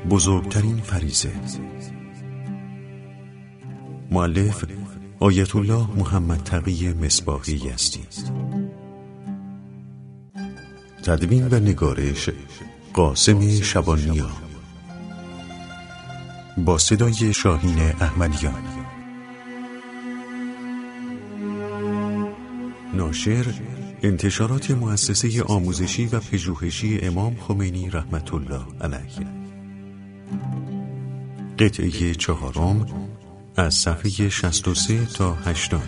بزرگترین فریضه. مؤلف آیت الله محمد تقی مصباحی یزدی. تدوین و نگارش قاسم شبانیا، با صدای شاهین احمدیان. ناشر انتشارات مؤسسه آموزشی و پژوهشی امام خمینی رحمت الله علیه. قطعه 4 از صفحه 63 تا 80.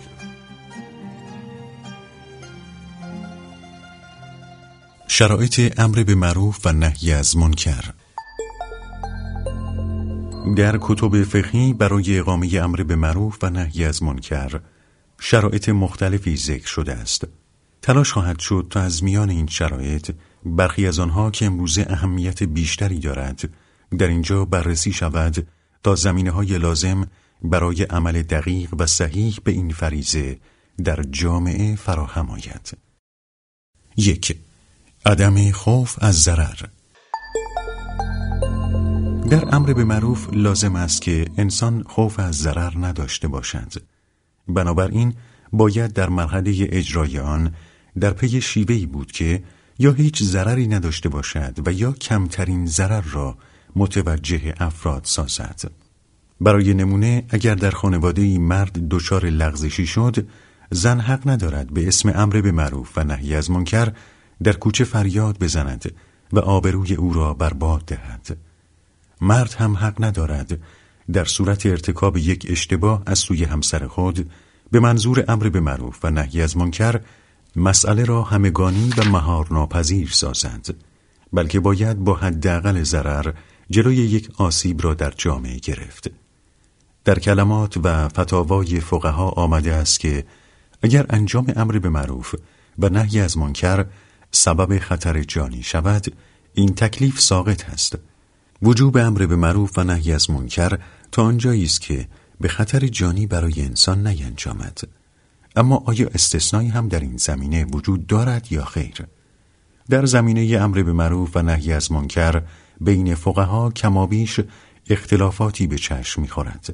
شرایط امر به معروف و نهی از منکر. در کتب فقهی برای اقامه امر به معروف و نهی از منکر شرایط مختلفی ذکر شده است. تلاش خواهد شد تا از میان این شرایط برخی از آنها که امروزه اهمیت بیشتری دارد در اینجا بررسی شود تا زمینه‌های لازم برای عمل دقیق و صحیح به این فریضه در جامعه فراهم آید. 1. عدم خوف از ضرر. در امر به معروف لازم است که انسان خوف از ضرر نداشته باشد. بنابراین باید در مرحله اجرای آن در پی شیوهی بود که یا هیچ ضرری نداشته باشد و یا کمترین ضرر را متوجه افراد سازد. برای نمونه اگر در خانواده‌ای مرد دچار لغزشی شد، زن حق ندارد به اسم امر به معروف و نهی از منکر در کوچه فریاد بزند و آبروی او را برباد دهد. مرد هم حق ندارد در صورت ارتکاب یک اشتباه از سوی همسر خود به منظور امر به معروف و نهی از منکر مسئله را همگانی و مهارناپذیر سازد، بلکه باید با حداقل ضرر جلوی یک آسیب را در جامعه گرفت. در کلمات و فتاوای فقها آمده است که اگر انجام امر به معروف و نهی از منکر سبب خطر جانی شود، این تکلیف ساقط است. وجوب امر به معروف و نهی از منکر تا آنجایی است که به خطر جانی برای انسان نینجامد. اما آیا استثنایی هم در این زمینه وجود دارد یا خیر؟ در زمینه امر به معروف و نهی از منکر بین فقها کمابیش اختلافاتی به چشم می‌خورد.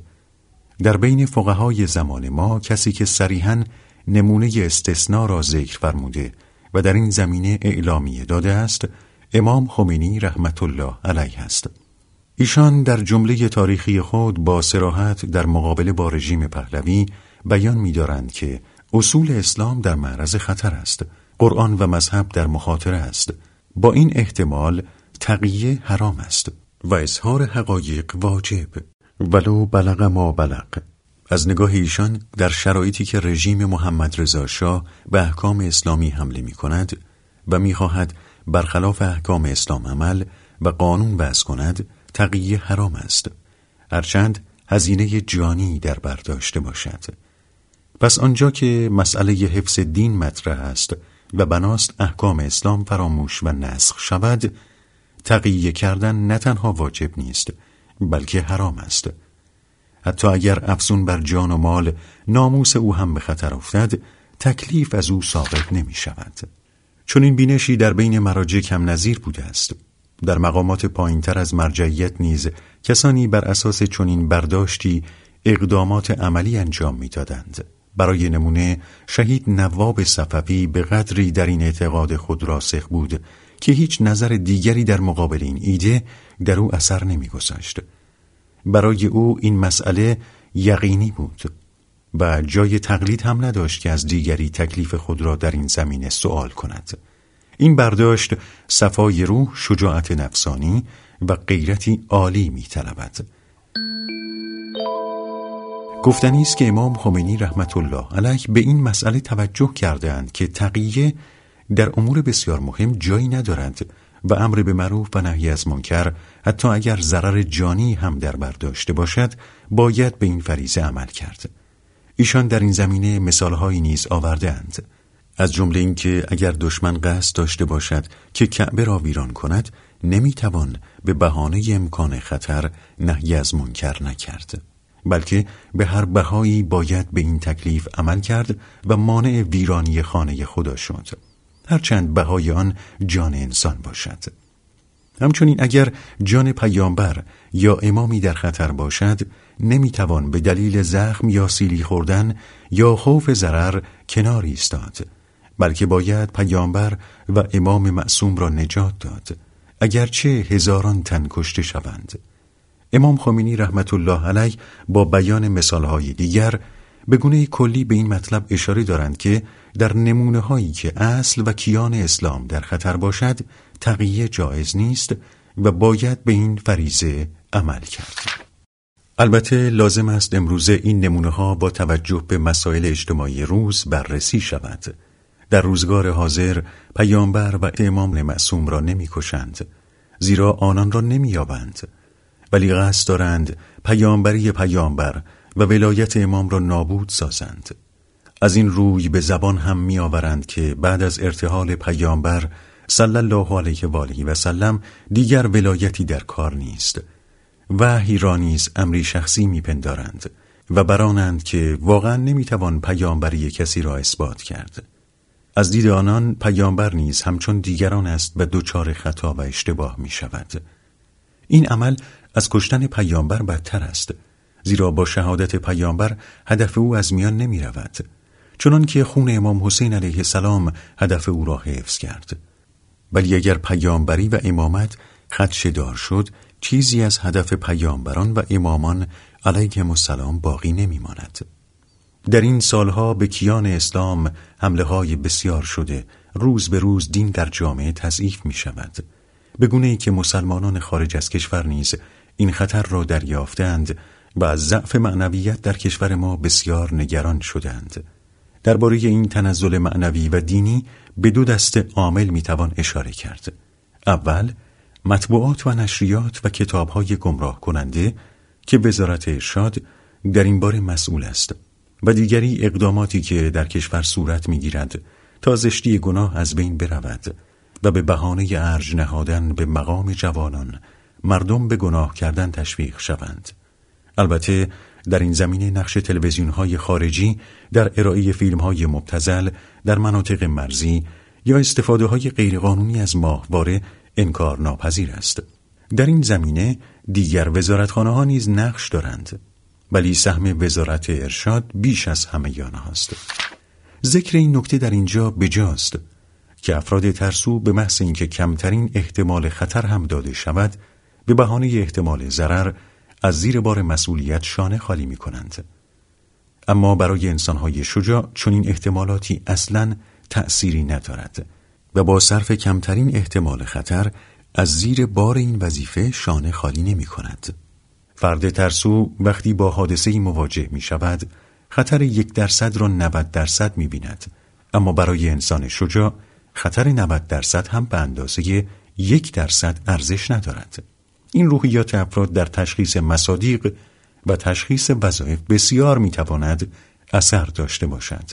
در بین فقهای زمان ما کسی که صریحاً نمونه استثناء را ذکر فرموده و در این زمینه اعلامیه داده است، امام خمینی رحمت الله علیه است. ایشان در جمله تاریخی خود با صراحت در مقابله با رژیم پهلوی بیان می‌دارند که اصول اسلام در معرض خطر است، قرآن و مذهب در مخاطره است. با این احتمال تقیه حرام است و اظهار حقایق واجب، ولو بلغ ما بلغ. از نگاه ایشان در شرایطی که رژیم محمد رضا شاه به احکام اسلامی حمله می‌کند و می‌خواهد برخلاف احکام اسلام عمل و قانون وضع کند، تقیه حرام است، هرچند هزینه جانی در بر داشته باشد. پس آنجا که مسئله حفظ دین مطرح است و بناست احکام اسلام فراموش و نسخ شود، تقیه کردن نه تنها واجب نیست بلکه حرام است. حتی اگر افزون بر جان و مال ناموس او هم به خطر افتد، تکلیف از او ساقط نمی شود. چون این بینشی در بین مراجع کم نظیر بوده است. در مقامات پایینتر از مرجعیت نیز کسانی بر اساس چنین برداشتی اقدامات عملی انجام می‌دادند. برای نمونه شهید نواب صفوی به قدری در این اعتقاد خود راسخ بود که هیچ نظر دیگری در مقابل این ایده در او اثر نمی‌گذاشت. برای او این مسئله یقینی بود و جای تقلید هم نداشت که از دیگری تکلیف خود را در این زمینه سؤال کند. این برداشت صفای روح، شجاعت نفسانی و غیرتی عالی می‌طلبد. گفتنی است که امام خمینی رحمت الله علیه به این مسئله توجه کردند که تقیه در امور بسیار مهم جایی ندارد و امر به معروف و نهی از منکر حتی اگر ضرر جانی هم در بر داشته باشد باید به این فریضه عمل کرد. ایشان در این زمینه مثالهایی نیز آوردند، از جمله این که اگر دشمن قصد داشته باشد که کعبه را ویران کند، نمیتوان به بهانه امکان خطر نهی از منکر نکرد، بلکه به هر بهایی باید به این تکلیف عمل کرد و مانع ویرانی خانه خدا شد، هرچند بهای آن جان انسان باشد. همچنین اگر جان پیامبر یا امامی در خطر باشد، نمیتوان به دلیل زخم یا سیلی خوردن یا خوف ضرر کنار ایستاد، بلکه باید پیامبر و امام معصوم را نجات داد، اگرچه هزاران تن کشته شوند. امام خمینی رحمت الله علیه با بیان مثالهای دیگر به گونه کلی به این مطلب اشاره دارند که در نمونه هایی که اصل و کیان اسلام در خطر باشد تقیه جایز نیست و باید به این فریضه عمل کرد. البته لازم است امروزه این نمونه ها با توجه به مسائل اجتماعی روز بررسی شود. در روزگار حاضر پیامبر و امام معصوم را نمی کشند، زیرا آنان را نمی یابند، ولی قصد دارند پیامبری پیامبر و ولایت امام را نابود سازند. از این روی به زبان هم می آورند که بعد از ارتحال پیامبر صلی الله علیه و آله و سلم دیگر ولایتی در کار نیست. وحی را نیز امری شخصی می پندارند و برانند که واقعا نمی توان پیامبری کسی را اثبات کرد. از دید آنان پیامبر نیز همچون دیگران است و دچار خطا و اشتباه می شود. این عمل از کشتن پیامبر بدتر است، زیرا با شهادت پیامبر هدف او از میان نمی رود، چنان که خون امام حسین علیه السلام هدف او را حفظ کرد. ولی اگر پیامبری و امامت خدشه‌دار شد، چیزی از هدف پیامبران و امامان علیهم السلام باقی نمی ماند. در این سالها به کیان اسلام حمله های بسیار شده، روز به روز دین در جامعه تضعیف می شود، به گونه‌ای که مسلمانان خارج از کشور نیز این خطر را دریافتند و از ضعف معنویت در کشور ما بسیار نگران شدند. درباره این تنزل معنوی و دینی به دو دسته عامل میتوان اشاره کرد. اول، مطبوعات و نشریات و کتاب‌های گمراه کننده که وزارت ارشاد در این باره مسئول است، و دیگری اقداماتی که در کشور صورت میگیرد تا زشتی گناه از بین برود و به بهانه ارج نهادن به مقام جوانان مردم به گناه کردن تشویق شوند. البته در این زمینه نقش تلویزیون‌های خارجی در ارائه فیلم‌های مبتذل در مناطق مرزی یا استفاده‌های غیرقانونی از ماهواره انکار ناپذیر است. در این زمینه دیگر وزارتخانه‌ها نیز نقش دارند، ولی سهم وزارت ارشاد بیش از همه آنهاست. ذکر این نکته در اینجا بجاست که افراد ترسو به محض اینکه کمترین احتمال خطر هم داده شود، به بهانه احتمال ضرر از زیر بار مسئولیت شانه خالی می کنند. اما برای انسانهای شجاع چنین احتمالاتی اصلاً تأثیری ندارد و با صرف کمترین احتمال خطر از زیر بار این وظیفه شانه خالی نمی کند. فرد ترسو وقتی با حادثه‌ای مواجه می شود، خطر 1% را 90% می بیند، اما برای انسان شجاع خطر 90% هم به اندازه 1% ارزش ندارد. این روحیات افراد در تشخیص مصادیق و تشخیص وظایف بسیار میتواند اثر داشته باشد.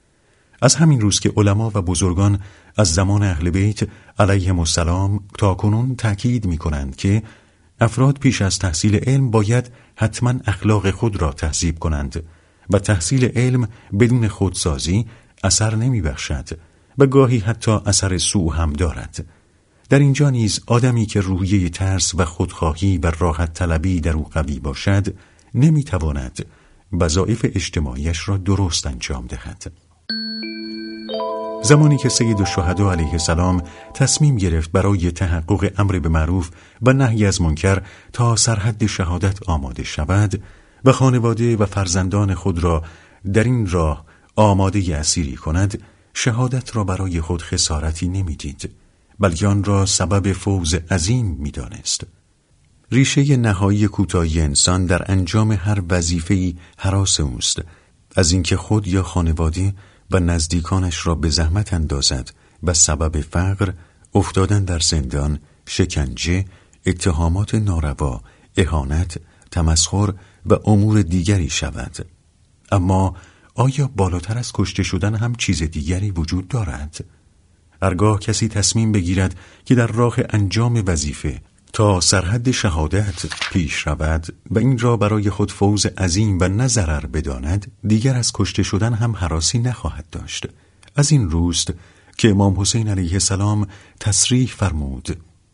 از همین روز که علما و بزرگان از زمان اهل بیت علیهم السلام تا کنون تأکید میکنند که افراد پیش از تحصیل علم باید حتما اخلاق خود را تهذیب کنند و تحصیل علم بدون خودسازی اثر نمیبخشد و گاهی حتی اثر سوء هم دارد. در اینجا نیز آدمی که روحیه ترس و خودخواهی و راحت طلبی در او قوی باشد نمیتواند وظایف اجتماعیش را درست انجام دهد. زمانی که سید الشهدا علیه السلام تصمیم گرفت برای تحقق امر به معروف و نهی از منکر تا سرحد شهادت آماده شود و خانواده و فرزندان خود را در این راه آماده اسیری کند، شهادت را برای خود خسارتی نمیدید، بلکه آن را سبب فوز عظیم می‌دانست. ریشه نهایی کوتاهی انسان در انجام هر وظیفه‌ای هراس اوست، از اینکه خود یا خانواده و نزدیکانش را به زحمت اندازد و سبب فقر، افتادن در زندان، شکنجه، اتهامات ناروا، اهانت، تمسخر و امور دیگری شود. اما آیا بالاتر از کشته شدن هم چیز دیگری وجود دارد؟ هرگاه کسی تصمیم بگیرد که در راه انجام وظیفه تا سرحد شهادت پیش رود و این را برای خود فوز عظیم و نه ضرر بداند، دیگر از کشته شدن هم هراسی نخواهد داشت. از این روست که امام حسین علیه السلام تصریح فرمود: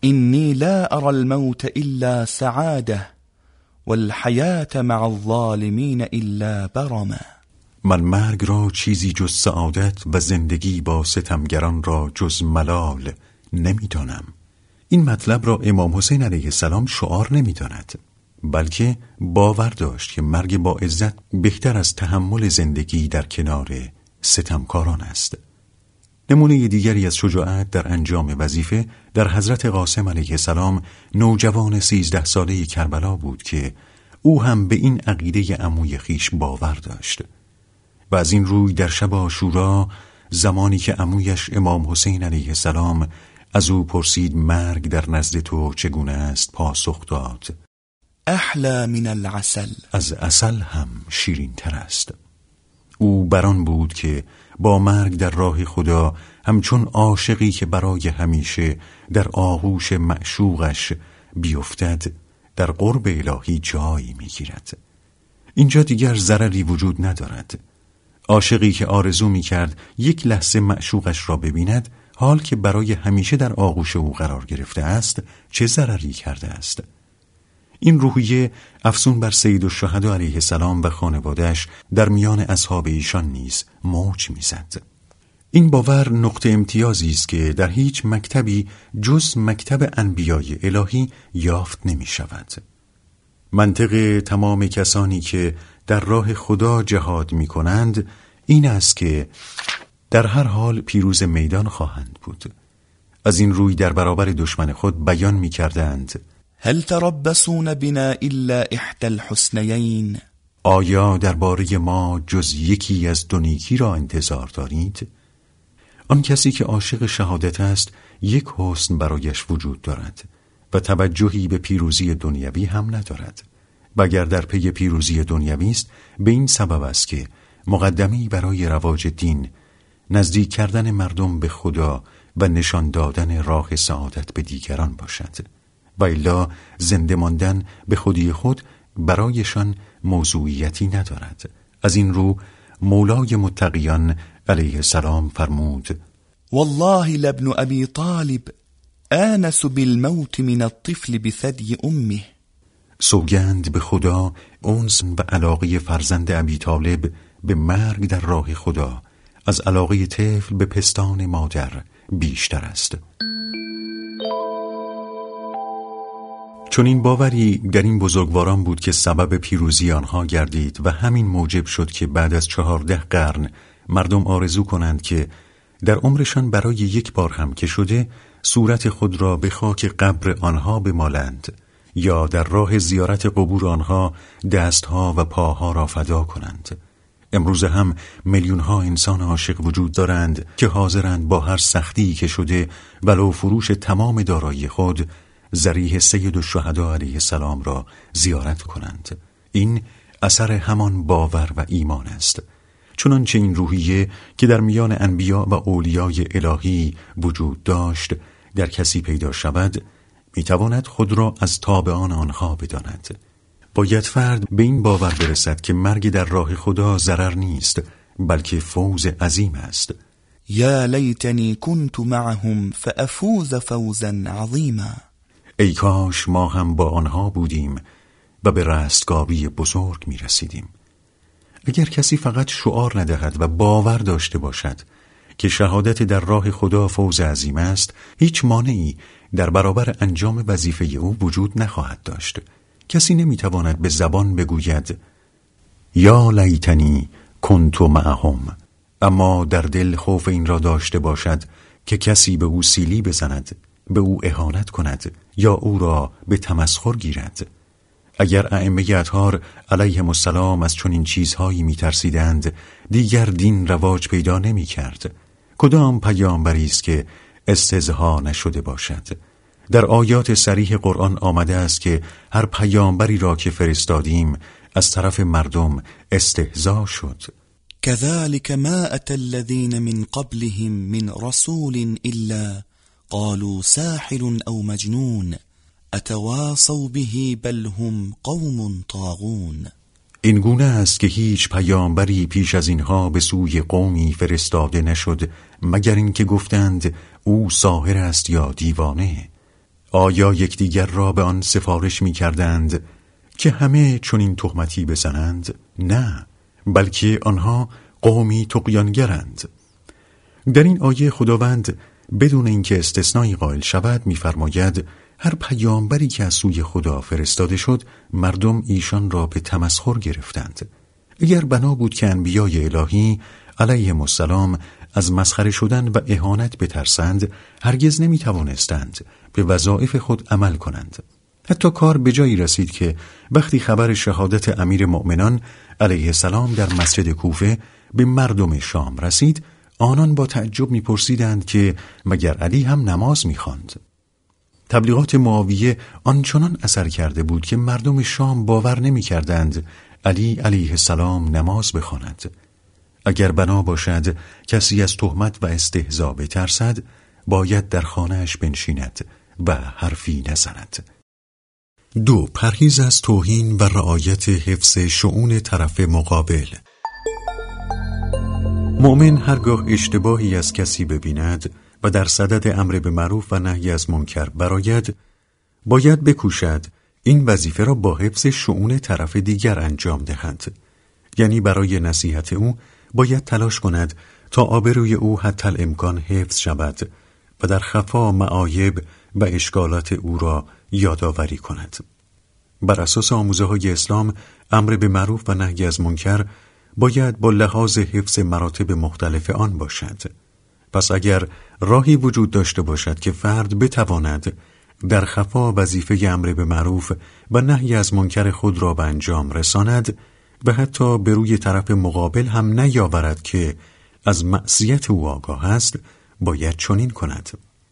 إني لا أرى الموت إلا سعادة والحياة مع الظالمين إلا برما. من مرگ را چیزی جز سعادت و زندگی با ستمگران را جز ملال نمیدانم. این مطلب را امام حسین علیه السلام شعار نمیداند، بلکه باور داشت که مرگ با عزت بهتر از تحمل زندگی در کنار ستمکاران است. نمونه دیگری از شجاعت در انجام وظیفه در حضرت قاسم علیه السلام، نوجوان 13 ساله کربلا بود که او هم به این عقیده عموی خیش باور داشت و از این روی در شب عاشورا، زمانی که عمویش امام حسین علیه السلام از او پرسید مرگ در نزد تو چگونه است، پاسخ داد احلی من العسل، از عسل هم شیرین تر است. او بران بود که با مرگ در راه خدا همچون عاشقی که برای همیشه در آغوش معشوقش بیفتد در قرب الهی جایی میگیرد. اینجا دیگر ضرری وجود ندارد. عاشقی که آرزو میکرد یک لحظه معشوقش را ببیند، حال که برای همیشه در آغوش او قرار گرفته است، چه ضرری کرده است؟ این روحیه افزون بر سیدالشهدا علیه السلام و خانواده‌اش در میان اصحاب ایشان نیز موج میزد. این باور نقطه امتیازی است که در هیچ مکتبی جز مکتب انبیای الهی یافت نمی شود. منطق تمام کسانی که در راه خدا جهاد می کنند این است که در هر حال پیروز میدان خواهند بود. از این روی در برابر دشمن خود بیان می کردند هل تربصون بنا الا احدى الحسنیین، آیا درباره ما جز یکی از دو نیکی را انتظار دارید؟ آن کسی که عاشق شهادت است یک حسن برایش وجود دارد و توجهی به پیروزی دنیوی هم ندارد. و اگر در پی پیروزی دنیوی است، به این سبب است که مقدمی برای رواج دین، نزدیک کردن مردم به خدا و نشان دادن راه سعادت به دیگران باشد، و الا زنده ماندن به خودی خود برایشان موضوعیتی ندارد. از این رو مولای متقیان علیه السلام فرمود والله لابن ابی طالب آنس بالموت من الطفل بثدی امه، سوگند به خدا انس و علاقه فرزند ابی طالب به مرگ در راه خدا از علاقه طفل به پستان مادر بیشتر است. چون این باوری در این بزرگواران بود که سبب پیروزی آنها گردید و همین موجب شد که بعد از 14 قرن مردم آرزو کنند که در عمرشان برای یک بار هم که شده صورت خود را به خاک قبر آنها بمالند یا در راه زیارت قبور آنها دستها و پاها را فدا کنند. امروز هم میلیون‌ها انسان عاشق وجود دارند که حاضرند با هر سختی که شده ولو فروش تمام دارایی خود ضریح سیدالشهدا علیه السلام را زیارت کنند. این اثر همان باور و ایمان است. چنانچه این روحیه که در میان انبیا و اولیای الهی وجود داشت در کسی پیدا شود، میتواند خود را از تابعان آنها بداند. باید فرد به این باور برسد که مرگ در راه خدا ضرر نیست، بلکه فوز عظیم است. یا لیتنی کنت معهم فافوز فوزا عظیما، ای کاش ما هم با آنها بودیم و به رستگاری بزرگ می رسیدیم. اگر کسی فقط شعار ندهد و باور داشته باشد که شهادت در راه خدا فوز عظیم است، هیچ مانعی در برابر انجام وظیفه او وجود نخواهد داشت. کسی نمیتواند به زبان بگوید یا لیتنی کنت معهم، اما در دل خوف این را داشته باشد که کسی به او سیلی بزند، به او اهانت کند یا او را به تمسخر گیرد. اگر ائمه اطهار علیهم السلام از چنین چیزهایی میترسیدند، دیگر دین رواج پیدا نمی‌کرد. کدام پیامبری است که استهزا نشده باشد؟ در آیات صریح قرآن آمده است که هر پیامبری را که فرستادیم از طرف مردم استهزا شد. كذلك ما أتى الذين من قبلهم من رسول إلا قالوا ساحر أو مجنون اتواصوا به بل هم قوم طاغون. این گونه است که هیچ پیامبری پیش از اینها به سوی قومی فرستاده نشد مگر اینکه گفتند او ساحر است یا دیوانه. آیا یکدیگر را به آن سفارش می کردند که همه چنین تهمتی بزنند؟ نه، بلکه آنها قومی طغیانگرند. در این آیه خداوند بدون اینکه استثنایی قائل شود می‌فرماید هر پیامبری که از سوی خدا فرستاده شد مردم ایشان را به تمسخر گرفتند. اگر بنا بود که انبیای الهی علیهم السلام از مسخره شدن و اهانت بترسند، هرگز نمی‌توانستند به وظایف خود عمل کنند. حتی کار به جایی رسید که وقتی خبر شهادت امیر مؤمنان علیه السلام در مسجد کوفه به مردم شام رسید، آنان با تعجب می‌پرسیدند که مگر علی هم نماز می‌خواند؟ تبلیغات معاویه آنچنان اثر کرده بود که مردم شام باور نمی‌کردند علی علیه السلام نماز بخواند. اگر بنا باشد کسی از تهمت و استهزا بترسد، باید در خانه‌اش بنشیند و حرفی نزند. 2. پرهیز از توهین و رعایت حفظ شؤون طرف مقابل. مؤمن هرگاه اشتباهی از کسی ببیند و در صدد امر به معروف و نهی از منکر برآید، باید بکوشد این وظیفه را با حفظ شؤون طرف دیگر انجام دهد. یعنی برای نصیحت او باید تلاش کند تا آبروی او حتی الامکان حفظ شود و در خفا معایب و اشکالات او را یادآوری کند. بر اساس آموزه‌های اسلام امر به معروف و نهی از منکر باید با لحاظ حفظ مراتب مختلف آن باشد. پس اگر راهی وجود داشته باشد که فرد بتواند در خفا وظیفه امر به معروف و نهی از منکر خود را به انجام رساند و حتی به روی طرف مقابل هم نیاورد که از معصیت او آگاه است، باید چنین کند.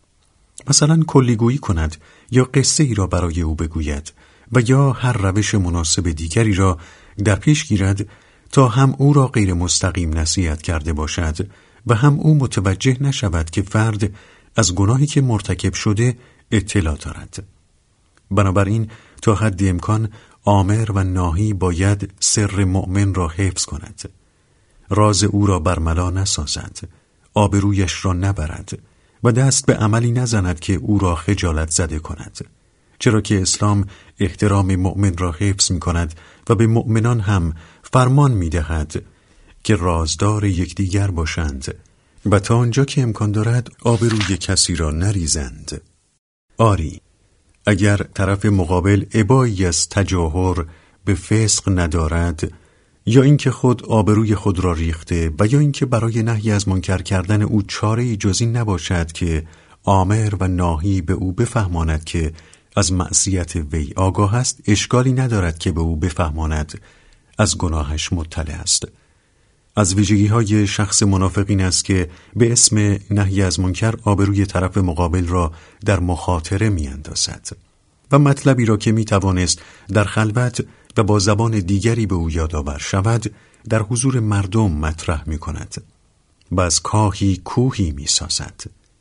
مثلا کلیگویی کند یا قصه ای را برای او بگوید و یا هر روش مناسب دیگری را در پیش گیرد تا هم او را غیر مستقیم نصیحت کرده باشد و هم او متوجه نشود که فرد از گناهی که مرتکب شده اطلاع دارد. بنابراین تا حد امکان آمر و ناهی باید سر مؤمن را حفظ کند، راز او را برملا نسازد، آبرویش را نبرد و دست به عملی نزند که او را خجالت زده کند، چرا که اسلام احترام مؤمن را حفظ می کند و به مؤمنان هم فرمان می دهد که رازدار یکدیگر باشند و تا آنجا که امکان دارد آبروی کسی را نریزند. آری، اگر طرف مقابل ابایی از تجاهر به فسق ندارد، یا اینکه خود آبروی خود را ریخته و یا اینکه برای نهی از منکر کردن او چاره‌ای جز این نباشد که آمر و ناهی به او بفهماند که از معصیت وی آگاه است، اشکالی ندارد که به او بفهماند از گناهش مطلع است. از ویژگی‌های شخص منافق این است که به اسم نهی از منکر آبروی طرف مقابل را در مخاطره می‌اندازد و مطلبی را که می‌توانست در خلوت و با زبان دیگری به او یادآور شود در حضور مردم مطرح می‌کند و از کاهی کوهی می‌سازد.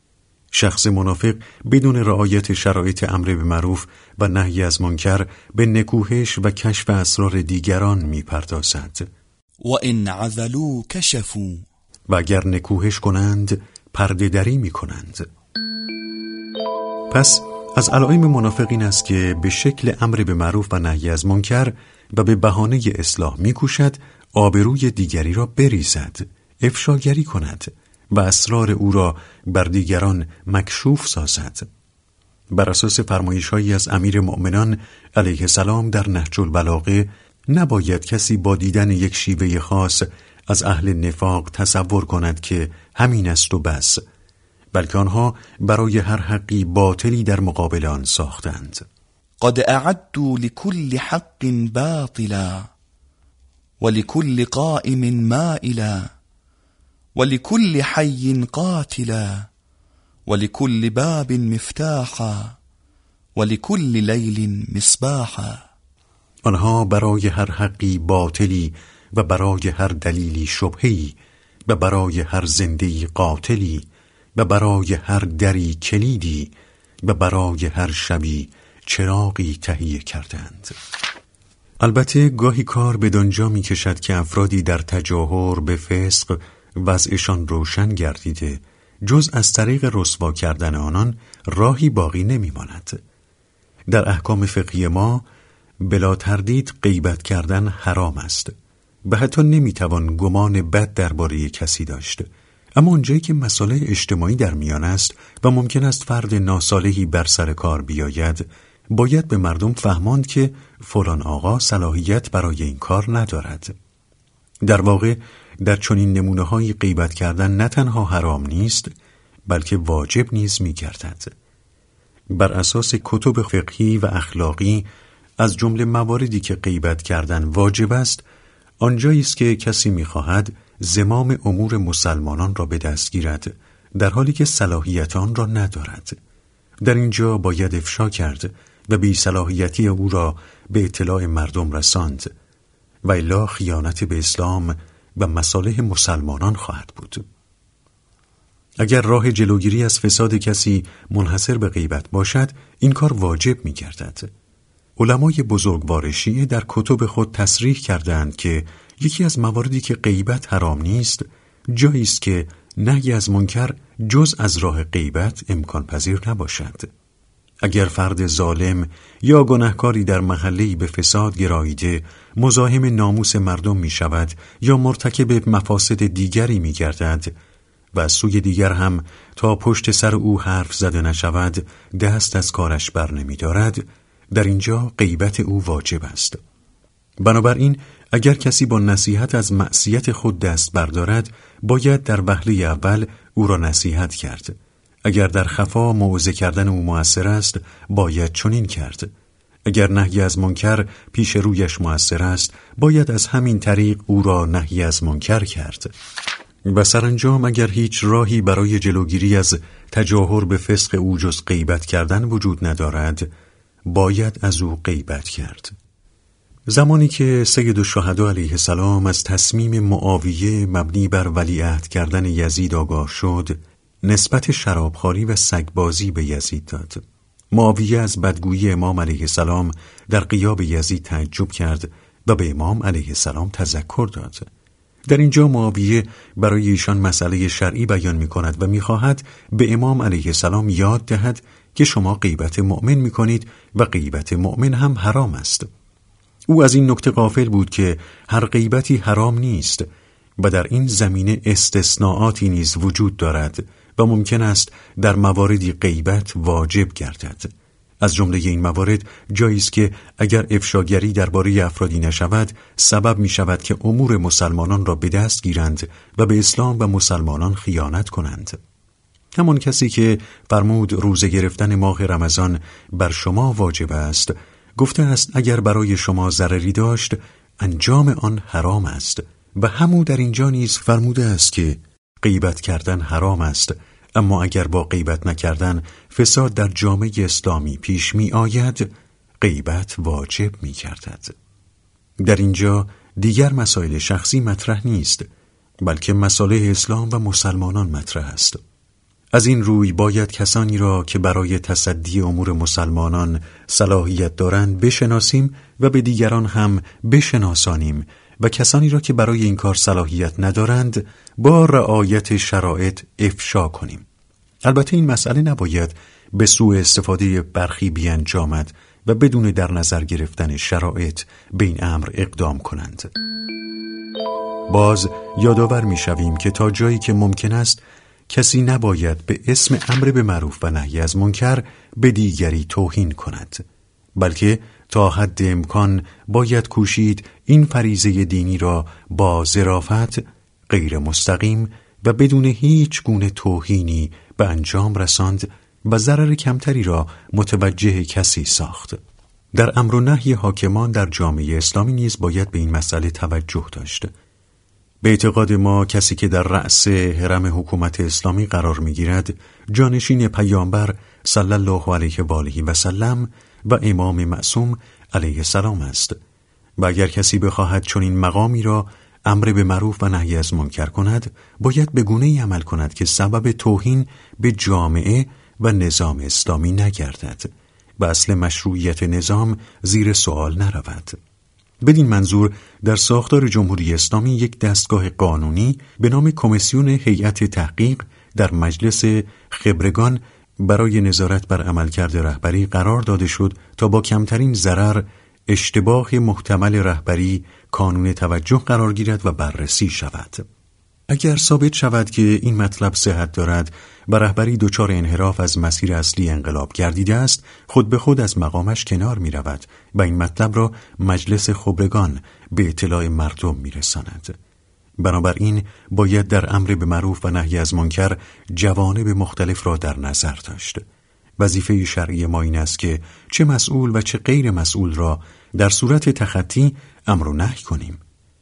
شخص منافق بدون رعایت شرایط امر به معروف و نهی از منکر به نکوهش و کشف اسرار دیگران می‌پردازد. و ان عذلوا کشفوا، و اگر نکوهش کنند پرده دری می‌کنند. پس از علائم منافق این است که به شکل امر به معروف و نهی از منکر و به بهانه اصلاح می‌کوشد آبروی دیگری را بریزد، افشاگری کند و اسرار او را بر دیگران مکشوف سازد. بر اساس فرمایش‌هایی از امیر مؤمنان علیه السلام در نهج البلاغه، نباید کسی با دیدن یک شیوه خاص از اهل نفاق تصور کند که همین است و بس، بلکه آنها برای هر حقی باطلی در مقابل آن ساختند. قد اعدوا لكل حق باطلا ولكل قائم مائلا ولكل حي قاتلا ولكل باب مفتاحا ولكل لیل مصباحا. آنها برای هر حقی باطلی و برای هر دلیلی شبهی و برای هر زندهی قاتلی و برای هر دری کلیدی و برای هر شبی چراغی تهیه کردند. البته گاهی کار بدانجا می کشد که افرادی در تجاهر به فسق وضعشان روشن گردیده، جز از طریق رسوا کردن آنان راهی باقی نمی ماند. در احکام فقهی ما بلا تردید غیبت کردن حرام است و حتی نمیتوان گمان بد درباره کسی داشت. اما اونجایی که مسئله اجتماعی در میان است و ممکن است فرد ناصالحی بر سر کار بیاید، باید به مردم فهماند که فلان آقا صلاحیت برای این کار ندارد. در واقع در چنین نمونه‌های غیبت کردن نه تنها حرام نیست، بلکه واجب نیز می‌گردد. بر اساس کتب فقهی و اخلاقی از جمله مواردی که غیبت کردن واجب است، آنجایی است که کسی می‌خواهد زمام امور مسلمانان را به دست گیرد در حالی که صلاحیت آن را ندارد. در اینجا باید افشا کرد و بی صلاحیتی او را به اطلاع مردم رساند و الا خیانت به اسلام و مصالح مسلمانان خواهد بود. اگر راه جلوگیری از فساد کسی منحصر به غیبت باشد، این کار واجب می گردد. علمای بزرگوار شیعه در کتب خود تصریح کردند که یکی از مواردی که غیبت حرام نیست، جایی است که نهی از منکر جز از راه غیبت امکان پذیر نباشد. اگر فرد ظالم یا گناهکاری در محله‌ای به فساد گراییده مزاحم ناموس مردم می شود یا مرتکب مفاسد دیگری می گردد و از سوی دیگر هم تا پشت سر او حرف زده نشود دست از کارش بر نمی دارد، در اینجا غیبت او واجب است. بنابراین اگر کسی با نصیحت از معصیت خود دست بردارد، باید در وهله اول او را نصیحت کرد. اگر در خفا موعظه کردن او مؤثر است، باید چنین کرد. اگر نهی از منکر پیش رویش مؤثر است، باید از همین طریق او را نهی از منکر کرد. و سرانجام اگر هیچ راهی برای جلوگیری از تجاهر به فسق او جز غیبت کردن وجود ندارد، باید از او غیبت کرد. زمانی که سید الشهدا علیه السلام از تصمیم معاویه مبنی بر ولیعهد کردن یزید آگاه شد، نسبت شرابخواری و سگبازی به یزید داد. معاویه از بدگویی امام علیه السلام در غیاب یزید تعجب کرد و به امام علیه السلام تذکر داد. در اینجا معاویه برای ایشان مسئله شرعی بیان می کند و می خواهد به امام علیه السلام یاد دهد که شما غیبت مؤمن می کنید و غیبت مؤمن هم حرام است. او از این نکته غافل بود که هر غیبتی حرام نیست و در این زمینه استثناءاتی نیز وجود دارد و ممکن است در مواردی غیبت واجب گردد. از جمله این موارد جایی است که اگر افشاگری درباره افرادی نشود، سبب می شود که امور مسلمانان را به دست گیرند و به اسلام و مسلمانان خیانت کنند. همان کسی که فرمود روزه گرفتن ماه رمضان بر شما واجب است، گفته است اگر برای شما ضرری داشت، انجام آن حرام است. و همو در اینجا نیز فرموده است که غیبت کردن حرام است، اما اگر با غیبت نکردن فساد در جامعه اسلامی پیش می آید، غیبت واجب می گردد. در اینجا دیگر مسائل شخصی مطرح نیست، بلکه مصالح اسلام و مسلمانان مطرح است. از این روی باید کسانی را که برای تصدی امور مسلمانان صلاحیت دارند بشناسیم و به دیگران هم بشناسانیم و کسانی را که برای این کار صلاحیت ندارند با رعایت شرایط افشا کنیم. البته این مسئله نباید به سوء استفاده برخی بیانجامد و بدون در نظر گرفتن شرایط به این امر اقدام کنند. باز یادآور می‌شویم که تا جایی که ممکن است کسی نباید به اسم امر به معروف و نهی از منکر به دیگری توهین کند، بلکه تا حد امکان باید کوشید این فریضه دینی را با ظرافت، غیر مستقیم و بدون هیچ گونه توهینی به انجام رساند و ضرر کمتری را متوجه کسی ساخت. در امر و نهی حاکمان در جامعه اسلامی نیز باید به این مسئله توجه داشت. به اعتقاد ما کسی که در رأس حرم حکومت اسلامی قرار می‌گیرد جانشین پیامبر صلی الله علیه و آله و سلم و امام معصوم علیه السلام است و اگر کسی بخواهد چنین مقامی را امر به معروف و نهی از منکر کند، باید به گونه‌ای عمل کند که سبب توهین به جامعه و نظام اسلامی نگردد و اصل مشروعیت نظام زیر سوال نرود. بدین منظور در ساختار جمهوری اسلامی یک دستگاه قانونی به نام کمیسیون هیئت تحقیق در مجلس خبرگان برای نظارت بر عملکرد رهبری قرار داده شد تا با کمترین ضرر اشتباه محتمل رهبری کانون توجه قرار گیرد و بررسی شود. اگر ثابت شود که این مطلب صحت دارد و رهبری دچار انحراف از مسیر اصلی انقلاب گردیده است، خود به خود از مقامش کنار می رود و این مطلب را مجلس خبرگان به اطلاع مردم می رساند. بنابراین باید در امر به معروف و نهی از منکر جوانب مختلف را در نظر داشت. وظیفه شرعی ما این است که چه مسئول و چه غیر مسئول را در صورت تخطی امر و نهی کنیم.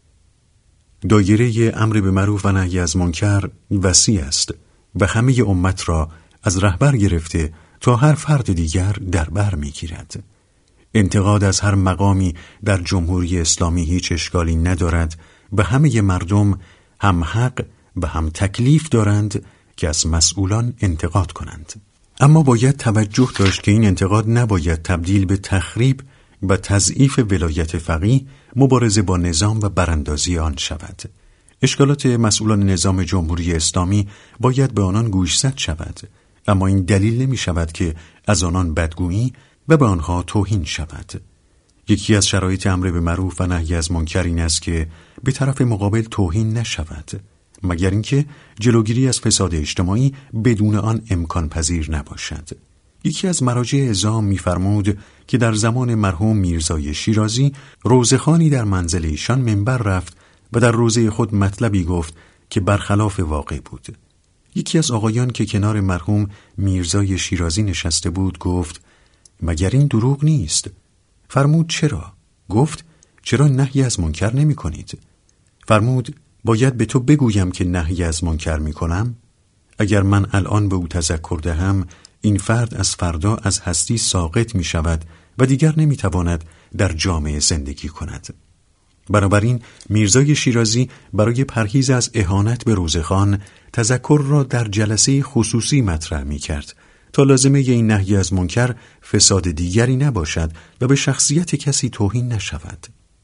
دایره امر به معروف و نهی از منکر وسیع است و همه امت را از رهبر گرفته تا هر فرد دیگر در بر می‌گیرد. انتقاد از هر مقامی در جمهوری اسلامی هیچ اشکالی ندارد و همه مردم هم حق و هم تکلیف دارند که از مسئولان انتقاد کنند. اما باید توجه داشت که این انتقاد نباید تبدیل به تخریب و تضعیف ولایت فقیه، مبارزه با نظام و براندازی آن شود. اشکالات مسئولان نظام جمهوری اسلامی باید به آنان گوشزد شود، اما این دلیل نمی شود که از آنان بدگویی و به آنها توهین شود. یکی از شرایط امر به معروف و نهی از منکر این است که به طرف مقابل توهین نشود، مگر اینکه جلوگیری از فساد اجتماعی بدون آن امکان پذیر نباشد. یکی از مراجع اعظام می‌فرمود که در زمان مرحوم میرزای شیرازی روزخوانی در منزل ایشان منبر رفت و در روزه خود مطلبی گفت که برخلاف واقع بود. یکی از آقایان که کنار مرحوم میرزای شیرازی نشسته بود گفت: مگر این دروغ نیست؟ فرمود: چرا؟ گفت: چرا نهی از منکر نمی کنید؟ فرمود: باید به تو بگویم که نهی از منکر می کنم؟ اگر من الان به او تذکر دهم، این فرد از فردا از هستی ساقط می شود و دیگر نمی تواند در جامعه زندگی کند. بنابراین میرزای شیرازی برای پرهیز از اهانت به روزخوان تذکر را در جلسه خصوصی مطرح می کرد تا لازمه این نهی از منکر فساد دیگری نباشد و به شخصیت کسی توهین نشود.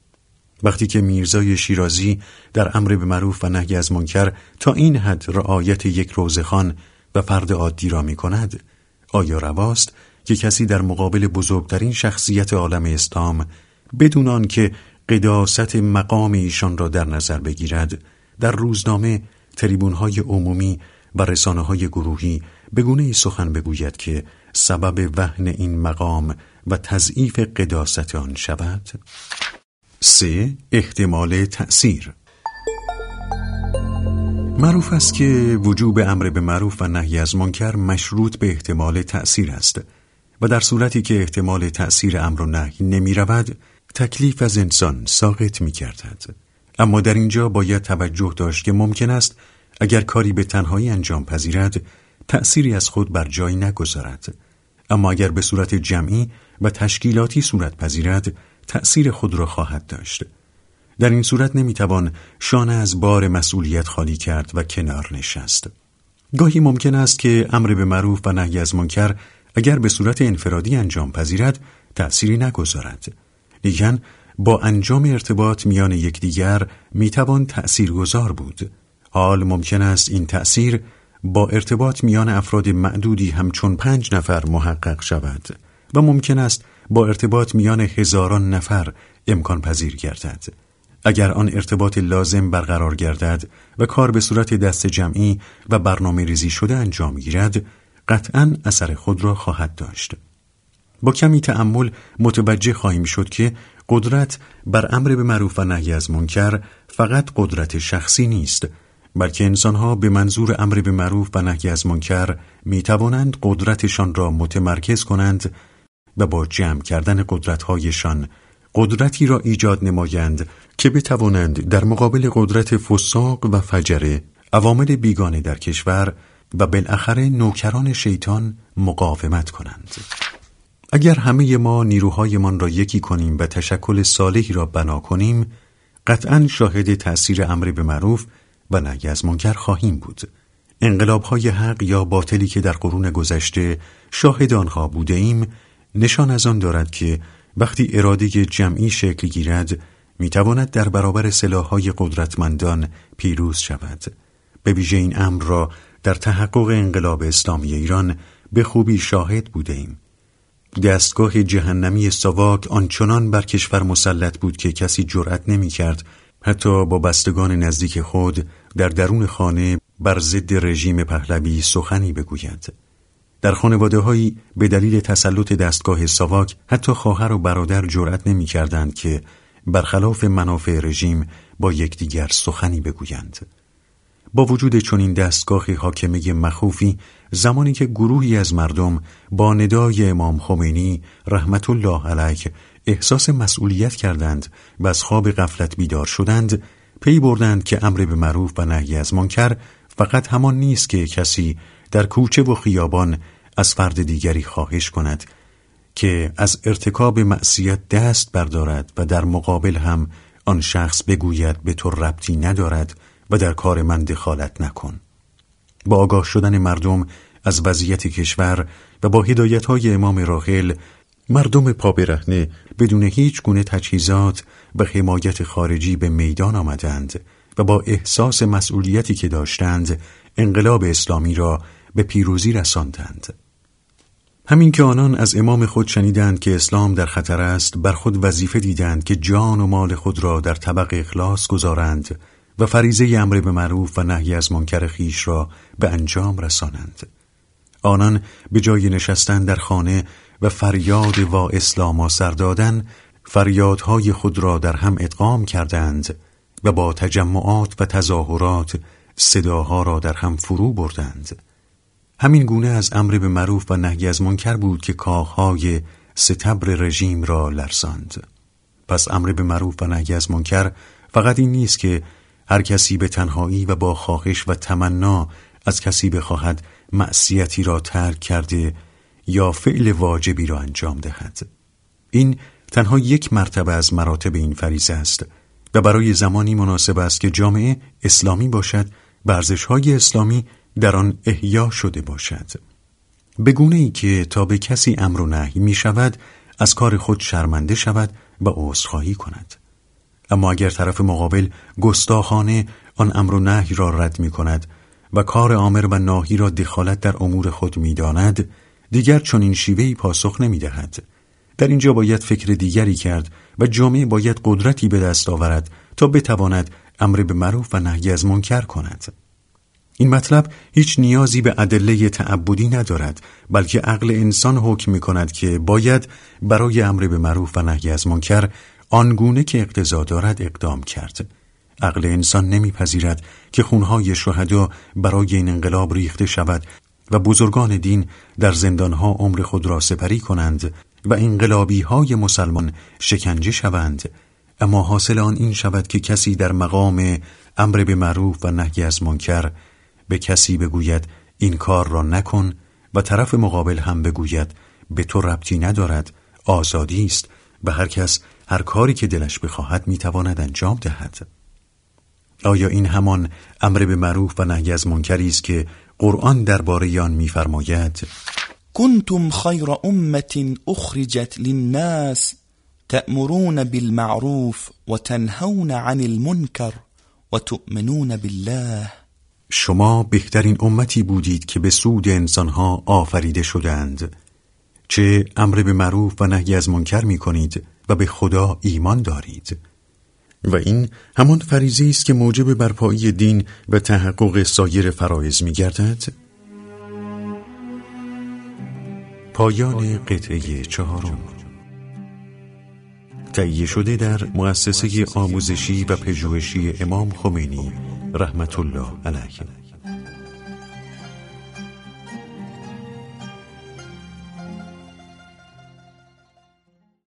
وقتی که میرزای شیرازی در امر به معروف و نهی از منکر تا این حد رعایت یک روزخوان و فرد عادی را می کند، آیا رواست که کسی در مقابل بزرگترین شخصیت عالم اسلام بدون آن که قداست مقام ایشان را در نظر بگیرد، در روزنامه، تریبون‌های عمومی و رسانه‌های گروهی به گونه‌ای سخن بگوید که سبب وهن این مقام و تضعیف قداست آن شود؟ 3. احتمال تأثیر. معروف است که وجوب امر به معروف و نهی از منکر مشروط به احتمال تأثیر است و در صورتی که احتمال تأثیر امر و نهی نمی رود، تکلیف از انسان ساقط می گردد. اما در اینجا باید توجه داشت که ممکن است اگر کاری به تنهایی انجام پذیرد، تأثیری از خود بر جای نگذارد، اما اگر به صورت جمعی و تشکیلاتی صورت پذیرد، تأثیر خود را خواهد داشت. در این صورت نمیتوان شانه از بار مسئولیت خالی کرد و کنار نشست. گاهی ممکن است که امر به معروف و نهی از منکر اگر به صورت انفرادی انجام پذیرد، تأثیری نگذارد. لیکن با انجام ارتباط میان یکدیگر میتوان تأثیرگذار بود. حال ممکن است این تأثیر با ارتباط میان افراد معدودی همچون 5 نفر محقق شود و ممکن است با ارتباط میان هزاران نفر امکان پذیر گردد. اگر آن ارتباط لازم برقرار گردد و کار به صورت دست جمعی و برنامه ریزی شده انجام گیرد، قطعاً اثر خود را خواهد داشت. با کمی تأمل متوجه خواهیم شد که قدرت بر امر به معروف و نهی از منکر فقط قدرت شخصی نیست، بلکه انسانها به منظور امر به معروف و نهی از منکر می توانند قدرتشان را متمرکز کنند و با جمع کردن قدرت‌هایشان قدرتی را ایجاد نمایند که بتوانند در مقابل قدرت فساق و فجر عوامل بیگانه در کشور و بالاخره نوکران شیطان مقاومت کنند. اگر همه ما نیروهایمان را یکی کنیم و تشکل صالحی را بنا کنیم، قطعاً شاهد تأثیر امر به معروف و نهی از منکر خواهیم بود. انقلاب‌های حق یا باطلی که در قرون گذشته شاهد آنها بوده ایم، نشان از آن دارد که وقتی اراده جمعی شکل گیرد، میتواند در برابر سلاح‌های قدرتمندان پیروز شود. به ویژه این امر را در تحقق انقلاب اسلامی ایران به خوبی شاهد بودیم. دستگاه جهنمی ساواک آنچنان بر کشور مسلط بود که کسی جرأت نمی کرد حتی با بستگان نزدیک خود در درون خانه بر ضد رژیم پهلوی سخنی بگوید. در خانواده‌هایی به دلیل تسلط دستگاه ساواک حتی خواهر و برادر جرأت نمی کردند که برخلاف منافع رژیم با یکدیگر سخنی بگویند. با وجود چنین دستگاه حاکمه مخوفی، زمانی که گروهی از مردم با ندای امام خمینی رحمت الله علیه احساس مسئولیت کردند و از خواب غفلت بیدار شدند، پی بردند که امر به معروف و نهی از منکر فقط همان نیست که کسی در کوچه و خیابان از فرد دیگری خواهش کند که از ارتکاب معصیت دست بردارد و در مقابل هم آن شخص بگوید به تو ربطی ندارد و در کار من دخالت نکن. با آگاه شدن مردم از وضعیت کشور و با هدایت‌های امام راحل، مردم پا برهنه بدون هیچ گونه تجهیزات و حمایت خارجی به میدان آمدند و با احساس مسئولیتی که داشتند انقلاب اسلامی را به پیروزی رساندند. همین که آنان از امام خود شنیدند که اسلام در خطر است، بر خود وظیفه دیدند که جان و مال خود را در طبق اخلاص گذارند و فریضه امر به معروف و نهی از منکر خویش را به انجام رسانند. آنان به جای نشستن در خانه و فریاد وا اسلاما سر دادن، فریادهای خود را در هم ادغام کردند و با تجمعات و تظاهرات صداها را در هم فرو بردند. همین گونه از امر به معروف و نهی از منکر بود که کاخهای ستبر رژیم را لرزاند. پس امر به معروف و نهی از منکر فقط این نیست که هر کسی به تنهایی و با خواهش و تمنا از کسی بخواهد معصیتی را ترک کرده یا فعل واجبی را انجام دهد. این تنها یک مرتبه از مراتب این فریضه است و برای زمانی مناسب است که جامعه اسلامی باشد و ارزش‌های اسلامی در آن احیا شده باشد، به گونه‌ای که تا به کسی امر و نهی می شود از کار خود شرمنده شود و عذرخواهی کند. اما اگر طرف مقابل گستاخانه آن امر و نهی را رد می کند و کار آمر و ناهی را دخالت در امور خود می داند، دیگر چنین شیوهی پاسخ نمی دهد. در اینجا باید فکر دیگری کرد و جامعه باید قدرتی به دست آورد تا بتواند امر به معروف و نهی از منکر کند. این مطلب هیچ نیازی به ادله تعبدی ندارد، بلکه عقل انسان حکم می کند که باید برای امر به معروف و نهی از منکر آنگونه که اقتضا دارد اقدام کرد. عقل انسان نمیپذیرد که خونهای شهدا برای این انقلاب ریخته شود و بزرگان دین در زندانها عمر خود را سپری کنند و انقلابی‌های مسلمان شکنجه شوند. اما حاصل آن این شود که کسی در مقام امر به معروف و نهی از منکر به کسی بگوید این کار را نکن و طرف مقابل هم بگوید به تو ربطی ندارد، آزادی است و هر کس هر کاری که دلش بخواهد میتواند انجام دهد. آیا این همان امر به معروف و نهی از منکری است که قرآن درباره آن می‌فرماید؟ کنتم خیر امة اخرجت للناس تأمرون بالمعروف و تنهون عن المنکر و تؤمنون بالله. شما بهترین امتی بودید که به سود انسانها آفریده شدند، چه امر به معروف و نهی از منکر می کنید و به خدا ایمان دارید. و این همان فریضه است که موجب برپایی دین و تحقق سایر فرایض می گردد. پایان قطعه 4. تهیه شده در مؤسسه آموزشی و پژوهشی امام خمینی رحمت الله علیه.